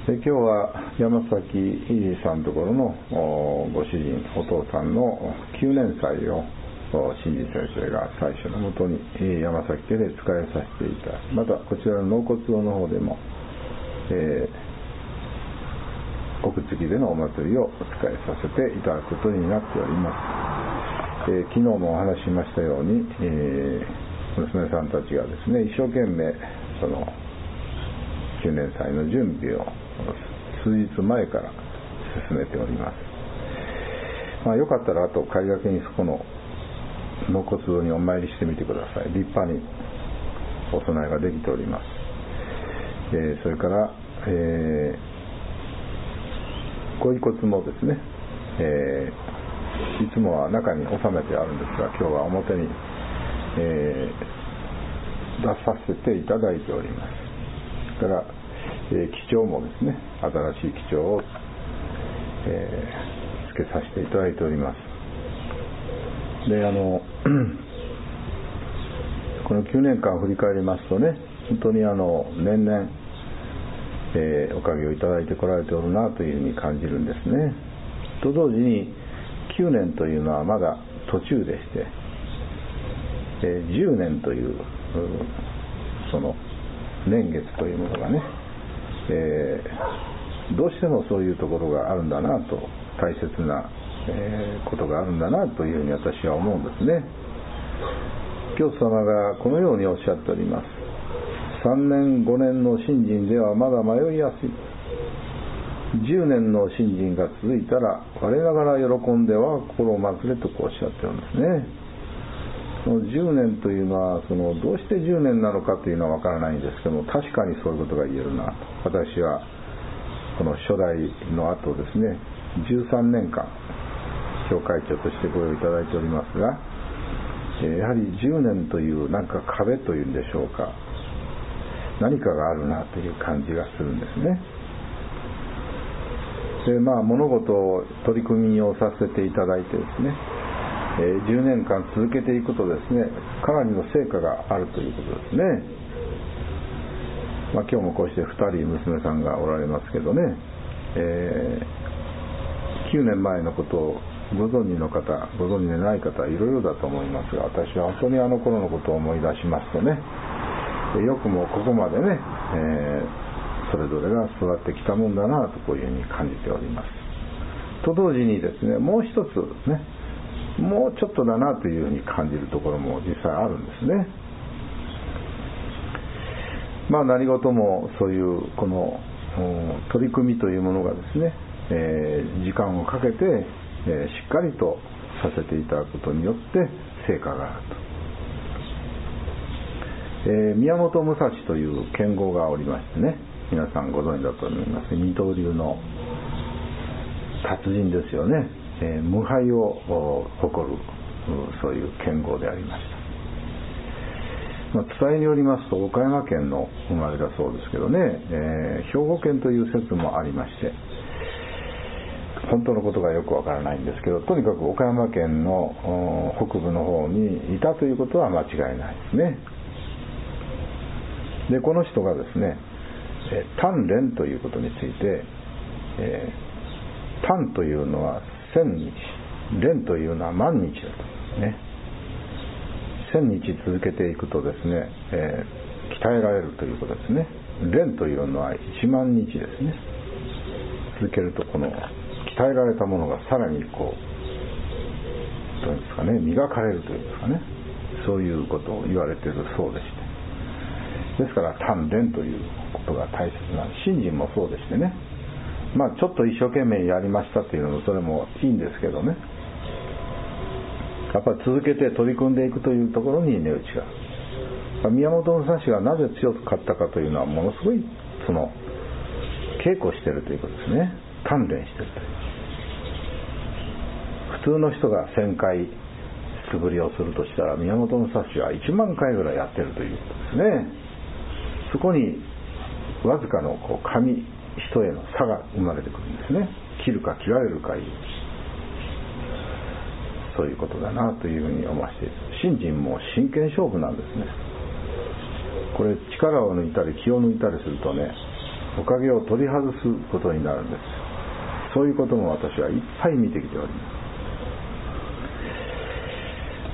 今日は山崎さんのところのご主人、お父さんの9年祭を新次先生が最初のもとに山崎家で使いさせていた。またこちらの納骨堂の方でも、奥付でのお祭りを使いさせていただくことになっております。昨日もお話ししましたように、娘さんたちがですね、一生懸命その9年祭の準備を数日前から進めております。よかったらあと帰りがけにそこの納骨堂にお参りしてみてください。立派にお供えができております。それから、ご遺骨もですね、いつもは中に収めてあるんですが、今日は表に、出させていただいております。それから、記帳もですね、新しい記帳を、つけさせていただいております。で、この9年間振り返りますとね、本当に年々、おかげをいただいてこられておるなというふうに感じるんですね。と同時に9年というのはまだ途中でして、10年というその年月というものがね、どうしてもそういうところがあるんだなと、大切な、ことがあるんだなというふうに私は思うんですね。教祖様がこのようにおっしゃっております。3年5年の信心ではまだ迷いやすい。10年の信心が続いたら我ながら喜んでは心をまずれとこうおっしゃってるんですね。その10年というのはどうして10年なのかというのはわからないんですけども、確かにそういうことが言えるなと。私はこの初代の後ですね、13年間教会長としてご用意いただいておりますが、やはり10年というなんか壁というんでしょうか、何かがあるなという感じがするんですね。で、物事を取り組みをさせていただいてですね、10年間続けていくとですね、かなりの成果があるということですね。今日もこうして2人娘さんがおられますけどね、9年前のことをご存知の方、ご存知でない方いろいろだと思いますが、私は本当にあの頃のことを思い出しますとね、よくもここまでね、それぞれが育ってきたもんだなとこういうふうに感じております。と同時にですね、もう一つね、もうちょっとだなというふうに感じるところも実際あるんですね。何事もそういうこの取り組みというものがですね、時間をかけて、しっかりとさせていただくことによって成果があると。宮本武蔵という剣豪がおりましてね、皆さんご存知だと思います。二刀流の達人ですよね。無敗を誇るそういう剣豪でありました。伝えによりますと岡山県の生まれだそうですけどね、兵庫県という説もありまして、本当のことがよくわからないんですけど、とにかく岡山県の北部の方にいたということは間違いないですね。で、この人がですね、鍛錬ということについて、鍛というのは1000日、錬というのは万日だとね。1000日続けていくとですね、鍛えられるということですね。錬というのは1万日ですね。続けるとこの鍛えられたものがさらにこう、どうですかね、磨かれるというんですかね、そういうことを言われているそうでして、ですから鍛錬ということが大切な、信心もそうでしてね、ちょっと一生懸命やりましたというのもそれもいいんですけどね、やっぱり続けて取り組んでいくというところに値打ちがある。宮本武蔵がなぜ強かったかというのは、ものすごいその稽古しているということですね。鍛錬しているという。普通の人が1000回素振りをするとしたら、宮本武蔵は1万回ぐらいやっているということですね。そこにわずかの紙一重の差が生まれてくるんですね。切るか切られるかいう、そういうことだなというふうに思わせている。信心も真剣勝負なんですね。これ力を抜いたり気を抜いたりするとね、 トカゲを取り外すことになるんです。そういうことも私はいっぱい見てきております。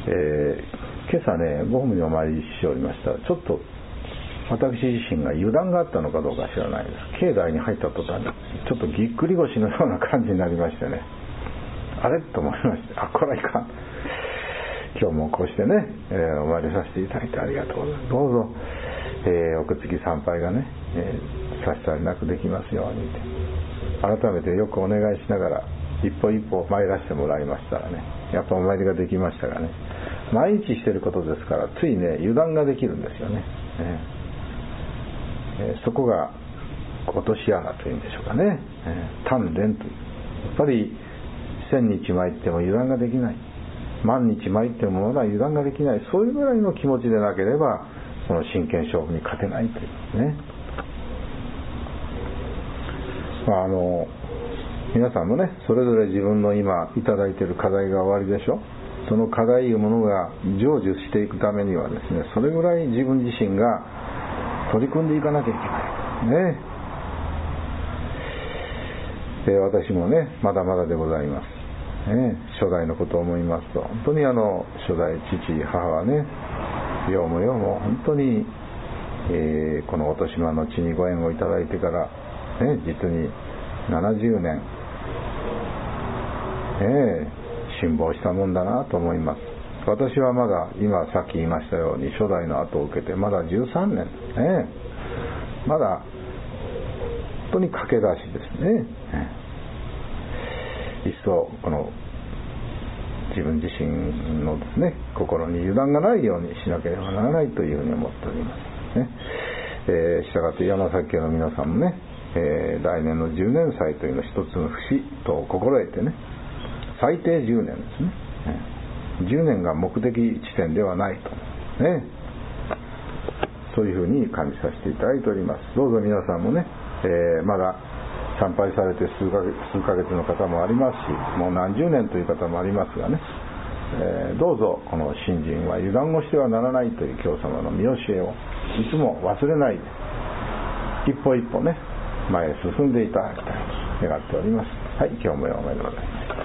今朝ね、ご本部にお参りしておりましたら、ちょっと私自身が油断があったのかどうか知らないです。境内に入った途端にちょっとぎっくり腰のような感じになりましてね、あれと思いまして、これはいかん、今日もこうしてね、お参りさせていただいてありがとうございます。どうぞ、おくつき参拝がね、差し障りなくできますように改めてよくお願いしながら一歩一歩参らせてもらいましたらね、やっぱお参りができましたがね、毎日してることですからついね油断ができるんですよね。そこが落とし穴というんでしょうかね。鍛錬という、やっぱり1000日参っても油断ができない、万日参ってもまだ油断ができない、そういうぐらいの気持ちでなければその真剣勝負に勝てないというね。皆さんもね、それぞれ自分の今いただいている課題が終わりでしょ。その課題いうものが成就していくためにはですね、それぐらい自分自身が取り組んでいかなきゃいけないね。私もねまだまだでございます、初代のことを思いますと、本当に初代父母はね、ようも本当に、この音島の地にご縁をいただいてから、実に70年、辛抱したもんだなと思います。私はまだ今さっき言いましたように初代の後を受けてまだ13年、まだ本当に駆け出しですね。一層この自分自身のですね心に油断がないようにしなければならないというふうに思っておりますね。したがって山崎家の皆さんもね、来年の10年祭というのを一つの節と心得てね、最低10年ですね、10年が目的地点ではないとね、そういうふうに感じさせていただいております。どうぞ皆さんもね、まだ参拝されて数ヶ月の方もありますし、もう何十年という方もありますがね、どうぞこの信心は油断をしてはならないという教様の見教えをいつも忘れないで、一歩一歩ね前へ進んでいただきたいと願っております。はい、今日もおめでとうございます。